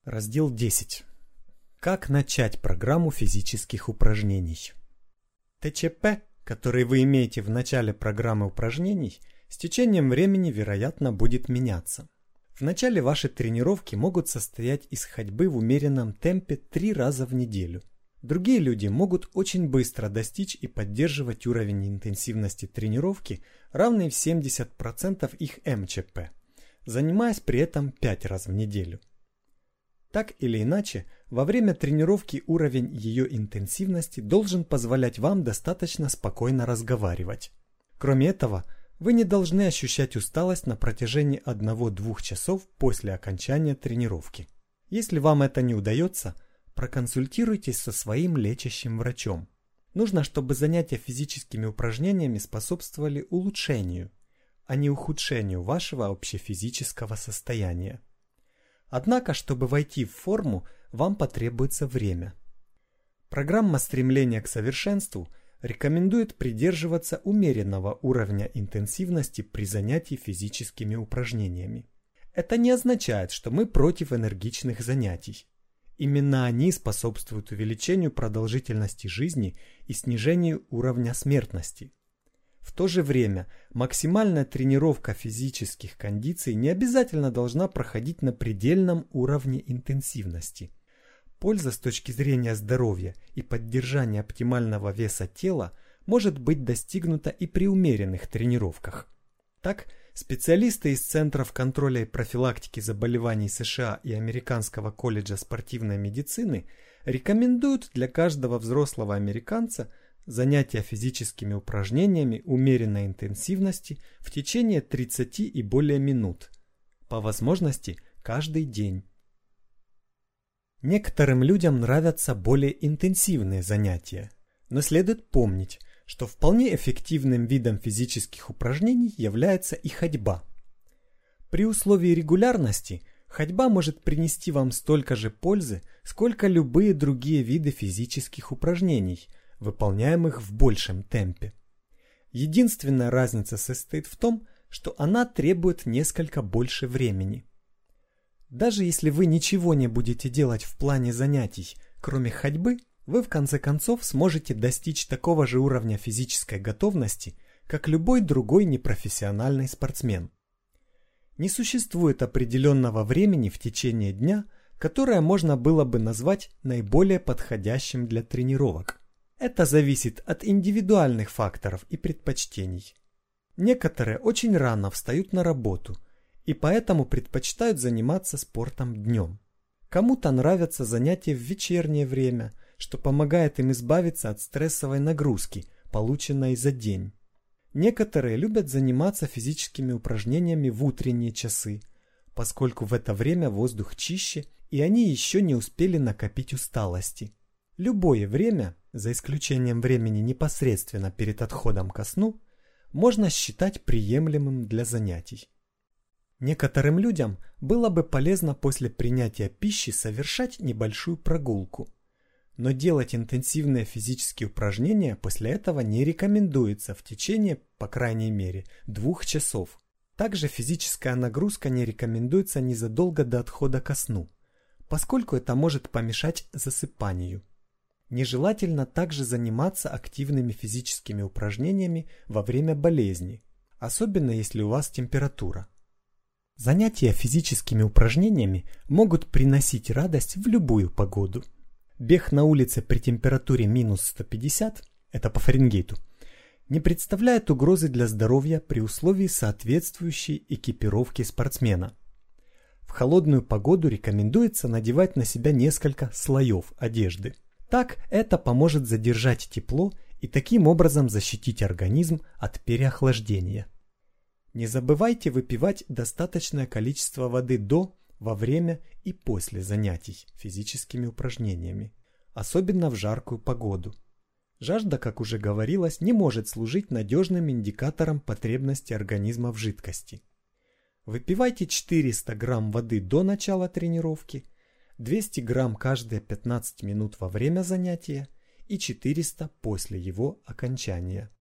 Раздел 10. Как начать программу физических упражнений? ТЧП, который вы имеете в начале программы упражнений, с течением времени, вероятно, будет меняться. В начале ваши тренировки могут состоять из ходьбы в умеренном темпе 3 раза в неделю. Другие люди могут очень быстро достичь и поддерживать уровень интенсивности тренировки, равный в 70% их МЧП, занимаясь при этом 5 раз в неделю. Так или иначе, во время тренировки уровень ее интенсивности должен позволять вам достаточно спокойно разговаривать. Кроме этого, вы не должны ощущать усталость на протяжении 1-2 часов после окончания тренировки. Если вам это не удается, проконсультируйтесь со своим лечащим врачом. Нужно, чтобы занятия физическими упражнениями способствовали улучшению, а не ухудшению вашего общефизического состояния. Однако, чтобы войти в форму, вам потребуется время. Программа стремления к совершенству рекомендует придерживаться умеренного уровня интенсивности при занятии физическими упражнениями. Это не означает, что мы против энергичных занятий. Именно они способствуют увеличению продолжительности жизни и снижению уровня смертности. В то же время максимальная тренировка физических кондиций не обязательно должна проходить на предельном уровне интенсивности. Польза с точки зрения здоровья и поддержания оптимального веса тела может быть достигнута и при умеренных тренировках. Так, специалисты из Центров контроля и профилактики заболеваний США и Американского колледжа спортивной медицины рекомендуют для каждого взрослого американца занятия физическими упражнениями умеренной интенсивности в течение 30 и более минут, по возможности каждый день. Некоторым людям нравятся более интенсивные занятия, но следует помнить, что вполне эффективным видом физических упражнений является и ходьба. При условии регулярности ходьба может принести вам столько же пользы, сколько любые другие виды физических упражнений, выполняемых в большем темпе. Единственная разница состоит в том, что она требует несколько больше времени. Даже если вы ничего не будете делать в плане занятий, кроме ходьбы, вы в конце концов сможете достичь такого же уровня физической готовности, как любой другой непрофессиональный спортсмен. Не существует определенного времени в течение дня, которое можно было бы назвать наиболее подходящим для тренировок. Это зависит от индивидуальных факторов и предпочтений. Некоторые очень рано встают на работу и поэтому предпочитают заниматься спортом днем. Кому-то нравятся занятия в вечернее время, что помогает им избавиться от стрессовой нагрузки, полученной за день. Некоторые любят заниматься физическими упражнениями в утренние часы, поскольку в это время воздух чище и они еще не успели накопить усталости. Любое время, за исключением времени непосредственно перед отходом ко сну, можно считать приемлемым для занятий. Некоторым людям было бы полезно после принятия пищи совершать небольшую прогулку, но делать интенсивные физические упражнения после этого не рекомендуется в течение, по крайней мере, 2 часов. Также физическая нагрузка не рекомендуется незадолго до отхода ко сну, поскольку это может помешать засыпанию. Нежелательно также заниматься активными физическими упражнениями во время болезни, особенно если у вас температура. Занятия физическими упражнениями могут приносить радость в любую погоду. Бег на улице при температуре минус 150, это по Фаренгейту, не представляет угрозы для здоровья при условии соответствующей экипировки спортсмена. В холодную погоду рекомендуется надевать на себя несколько слоев одежды. Так это поможет задержать тепло и таким образом защитить организм от переохлаждения. Не забывайте выпивать достаточное количество воды до, во время и после занятий физическими упражнениями, особенно в жаркую погоду. Жажда, как уже говорилось, не может служить надежным индикатором потребности организма в жидкости. Выпивайте 400 грамм воды до начала тренировки, 200 грамм каждые 15 минут во время занятия и 400 после его окончания.